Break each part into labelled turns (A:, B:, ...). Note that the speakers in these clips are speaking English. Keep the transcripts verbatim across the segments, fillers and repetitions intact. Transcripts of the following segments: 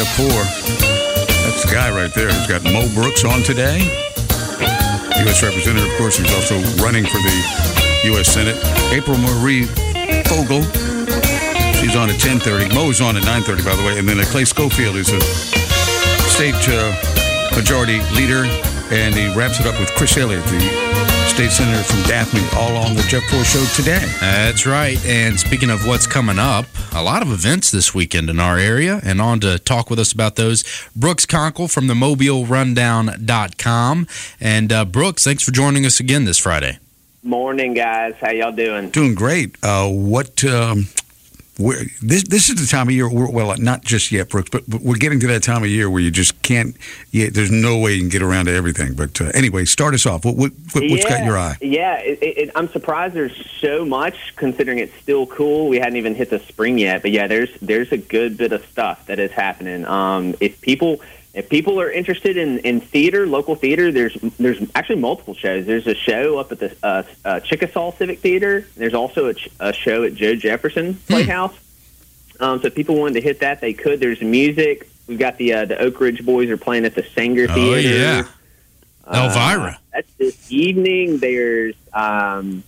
A: Jeff Poor. That's the guy right there. He's got Mo Brooks on today. U S Representative, of course, who's also running for the U S Senate. April Marie Fogel. She's on at ten thirty. Mo's on at nine thirty, by the way. And then uh, Clay Schofield is a state uh, majority leader. And he wraps it up with Chris Elliott, the state senator from Daphne, all on the Jeff Poor Show today.
B: That's right. And speaking of what's coming up, a lot of events this weekend in our area. And on to talk with us about those, Brooks Conkle from the Mobile Rundown dot com. And uh, Brooks, thanks for joining us again this Friday.
C: Morning, guys. How y'all doing?
A: Doing great. Uh, what... Um, We're, this this is the time of year, we're, well, not just yet, Brooks, but, but we're getting to that time of year where you just can't, yeah, there's no way you can get around to everything. But uh, anyway, start us off. What, what, what's
C: yeah,
A: got your eye?
C: Yeah, it, it, I'm surprised there's so much, considering it's still cool. We hadn't even hit the spring yet. But, yeah, there's there's a good bit of stuff that is happening. Um, if people... If people are interested in, in theater, local theater, there's there's actually multiple shows. There's a show up at the uh, uh, Chickasaw Civic Theater. There's also a, ch- a show at Joe Jefferson Playhouse. Hmm. Um, so if people wanted to hit that, they could. There's music. We've got the uh, the Oak Ridge Boys are playing at the Sanger Theater.
B: Oh, yeah. Elvira.
C: Uh, that's this evening. There's um,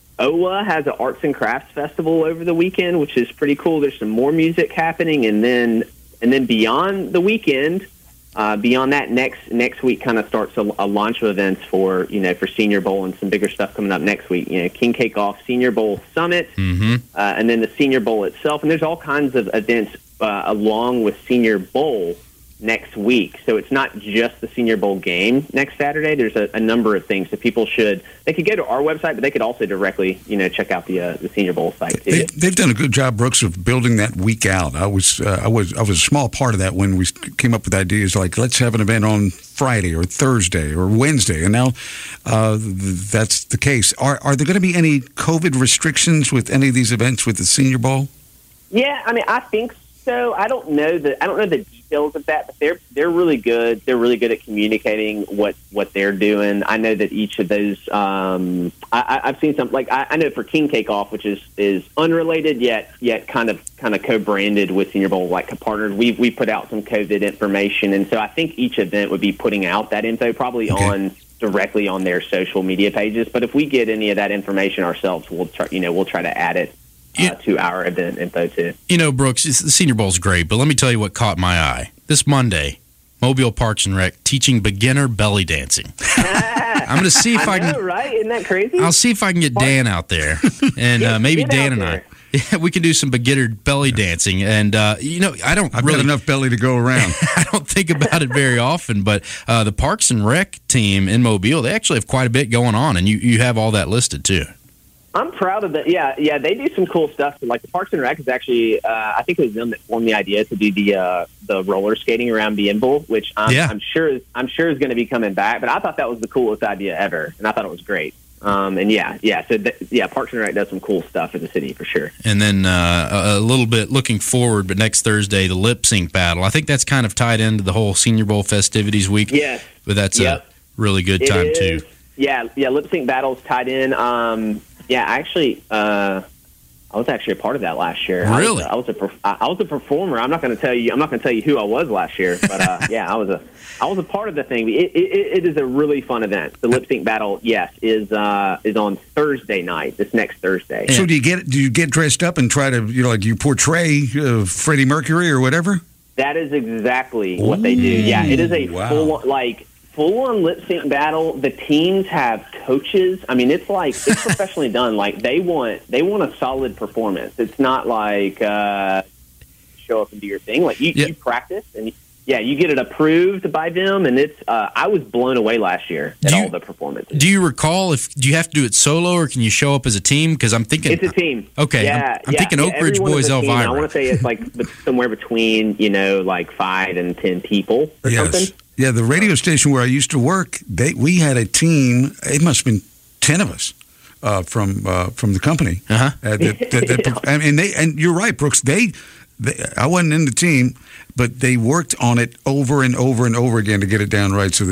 C: O W A has an Arts and Crafts Festival over the weekend, which is pretty cool. There's some more music happening. And then and then beyond the weekend... Uh, beyond that, next next week kind of starts a, a launch of events for you know for Senior Bowl and some bigger stuff coming up next week. You know, King Cake Off, Senior Bowl Summit,
B: mm-hmm.
C: uh, and then the Senior Bowl itself. And there's all kinds of events uh, along with Senior Bowl next week. So it's not just the Senior Bowl game next Saturday. There's a, a number of things that people should. They could go to our website, but they could also directly you know check out the uh, the Senior Bowl site too.
A: They, they've done a good job, Brooks, of building that week out. I was uh, I was I was a small part of that when we came up with ideas like let's have an event on Friday or Thursday or Wednesday, and now uh, that's the case. Are are there going to be any COVID restrictions with any of these events with the Senior Bowl?
C: Yeah, I mean, I think so. I don't know the I don't know the details of that, but they're they're really good. They're really good at communicating what, what they're doing. I know that each of those. Um, I, I've seen some like I, I know for King Cake Off, which is, is unrelated yet yet kind of kind of co-branded with Senior Bowl, like partnered. We we put out some COVID information, and so I think each event would be putting out that info probably okay. on directly on their social media pages. But if we get any of that information ourselves, we'll try you know we'll try to add it. Uh, yeah. To our event info, too.
B: You know, Brooks, the Senior Bowl's great, but let me tell you what caught my eye. This Monday, Mobile Parks and Rec teaching beginner belly dancing. I'm going to see if I, I
C: know,
B: can.
C: Right? Isn't that crazy?
B: I'll see if I can get Dan out there, and uh, maybe Dan and I. Yeah, we can do some beginner belly yeah. dancing, and uh, you know, I don't.
A: I've
B: really,
A: got enough belly to go around.
B: I don't think about it very often, but uh, the Parks and Rec team in Mobile, they actually have quite a bit going on, and you, you have all that listed too.
C: I'm proud of that. Yeah, yeah, they do some cool stuff. Like the Parks and Rec is actually, uh, I think it was them that formed the idea to do the uh, the roller skating around Bienville, which I'm,
B: yeah.
C: I'm sure I'm sure is going to be coming back. But I thought that was the coolest idea ever, and I thought it was great. Um, and yeah, yeah, so th- yeah, Parks and Rec does some cool stuff in the city for sure.
B: And then uh, a, a little bit looking forward, but next Thursday the lip sync battle. I think that's kind of tied into the whole Senior Bowl festivities week.
C: Yes,
B: but that's
C: yep.
B: a really good
C: it
B: time
C: is.
B: too.
C: Yeah, yeah, lip sync battles tied in. Um, Yeah, actually, uh, I was actually a part of that last year.
B: Really?
C: I was, I was a I was a performer. I'm not going to tell you. I'm not going to tell you who I was last year, but uh, yeah, I was a I was a part of the thing. It, it, it is a really fun event. The lip sync battle, yes, is uh, is on Thursday night. This next Thursday.
A: So do you get do you get dressed up and try to you know like you portray uh, Freddie Mercury or whatever?
C: That is exactly Ooh, what they do. Yeah, it is a
A: wow.
C: full like. Full-on lip sync battle. The teams have coaches. I mean, it's like it's professionally done. Like they want, they want a solid performance. It's not like uh, show up and do your thing. Like you, yeah. you practice and yeah, you get it approved by them. And it's. Uh, I was blown away last year at
B: do you,
C: all the performances.
B: Do you recall if do you have to do it solo or can you show up as a team? Because I'm thinking
C: it's a team.
B: Okay,
C: yeah,
B: I'm, I'm
C: yeah,
B: thinking
C: yeah,
B: Oak Ridge Boys, Elvira.
C: I want to say it's like somewhere between you know like five and ten people or
A: yes.
C: something.
A: Yeah, the radio station where I used to work, they we had a team. It must have been ten of us uh, from uh, from the company.
B: Uh-huh.
A: Uh, that, that, that, yeah. I mean, they and you're right, Brooks. They, they, I wasn't in the team, but they worked on it over and over and over again to get it down right, so they could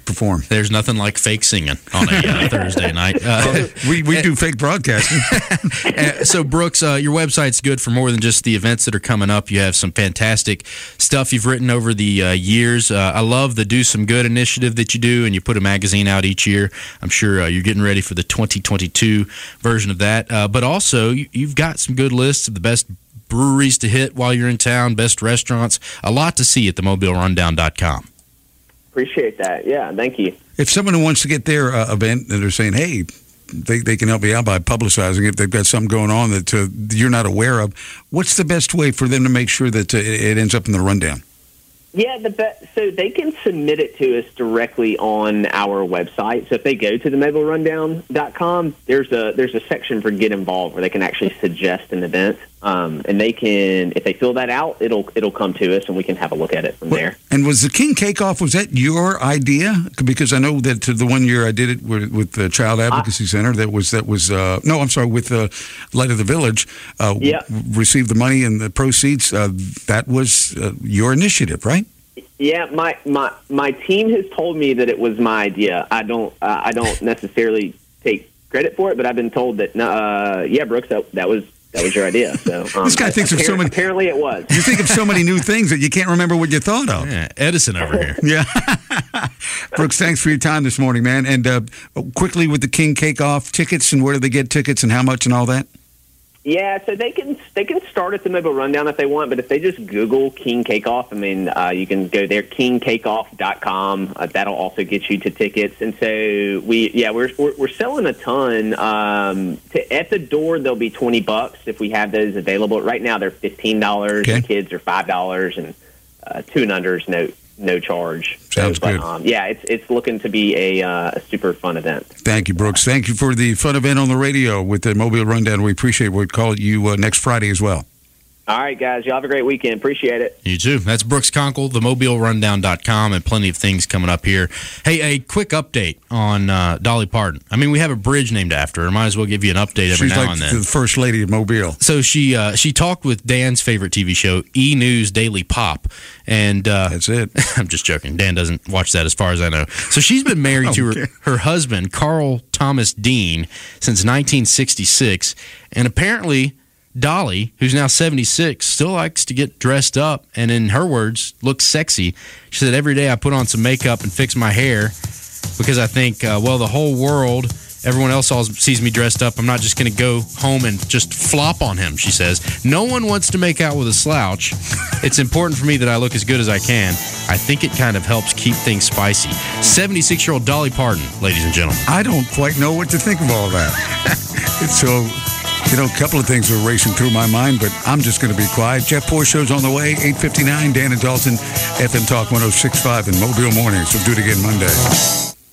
A: perform.
B: There's nothing like fake singing on a uh, Thursday night. Uh,
A: we we do fake broadcasting.
B: So, Brooks, uh, your website's good for more than just the events that are coming up. You have some fantastic stuff you've written over the uh, years. Uh, I love the Do Some Good initiative that you do, and you put a magazine out each year. I'm sure uh, you're getting ready for the twenty twenty-two version of that. Uh, but also, you, you've got some good lists of the best breweries to hit while you're in town, best restaurants. A lot to see at the mobile rundown dot com.
C: Appreciate that. Yeah, thank you.
A: If someone wants to get their uh, event and they're saying, hey, they, they can help me out by publicizing it, they've got something going on that uh, you're not aware of, what's the best way for them to make sure that uh, it ends up in the rundown?
C: Yeah, the be- so they can submit it to us directly on our website. So if they go to the mobile rundown dot com, there's a there's a section for Get Involved where they can actually suggest an event, um, and they can, if they fill that out, it'll it'll come to us and we can have a look at it from
A: well,
C: there.
A: And was the King Cake Off, was that your idea? Because I know that the one year I did it with, with the Child Advocacy I, Center, that was that was uh, no, I'm sorry, with the uh, Light of the Village, uh,
C: yeah.
A: w- received the money and the proceeds. Uh, that was uh, your initiative, right?
C: Yeah, my, my my team has told me that it was my idea. I don't uh, I don't necessarily take credit for it, but I've been told that uh, yeah, Brooks, that, that was that was your idea. So um,
A: this guy thinks of so many.
C: Apparently, it was.
A: You think of so many new things that you can't remember what you thought of.
B: Yeah, Edison over here.
A: Yeah, Brooks, thanks for your time this morning, man. And uh, quickly with the King Cake Off tickets, and where do they get tickets, and how much, and all that?
C: Yeah, so they can they can start at the Mobile Rundown if they want, but if they just Google King Cake Off, I mean, uh, you can go there, king cake off dot com. Uh, that'll also get you to tickets. And so we, yeah, we're we're, we're selling a ton. Um, to, at the door, they'll be twenty bucks if we have those available. Right now, they're fifteen dollars.
A: Okay.
C: The kids are five dollars, and uh, two and unders no no charge.
A: Sounds
C: so, but,
A: good.
C: Um, yeah, it's it's looking to be a, uh, a super fun event.
A: Thank you, Brooks. Thank you for the fun event on the radio with the Mobile Rundown. We appreciate it. We'll call you uh, next Friday as well.
C: All right, guys. Y'all have a great weekend. Appreciate it.
B: You too. That's Brooks Conkle, the mobile rundown dot com, and plenty of things coming up here. Hey, a quick update on uh, Dolly Parton. I mean, we have a bridge named after her. Might as well give you an update every
A: She's
B: now
A: like
B: and then.
A: the first lady of Mobile.
B: So she uh, she talked with Dan's favorite T V show, E! News Daily Pop. And uh,
A: that's it.
B: I'm just joking. Dan doesn't watch that as far as I know. So she's been married to her, her husband, Carl Thomas Dean, since nineteen sixty-six. And apparently Dolly, who's now seventy-six, still likes to get dressed up and, in her words, look sexy. She said, every day I put on some makeup and fix my hair because I think, uh, well, the whole world, everyone else all sees me dressed up. I'm not just going to go home and just flop on him, she says. No one wants to make out with a slouch. It's important for me that I look as good as I can. I think it kind of helps keep things spicy. seventy-six-year-old Dolly Parton, ladies and gentlemen.
A: I don't quite know what to think of all that. It's so... You know, a couple of things were racing through my mind, but I'm just going to be quiet. Jeff Poor Show's on the way, eight fifty-nine, Dan and Dalton, F M Talk one oh six point five in Mobile Mornings. We'll do it again Monday.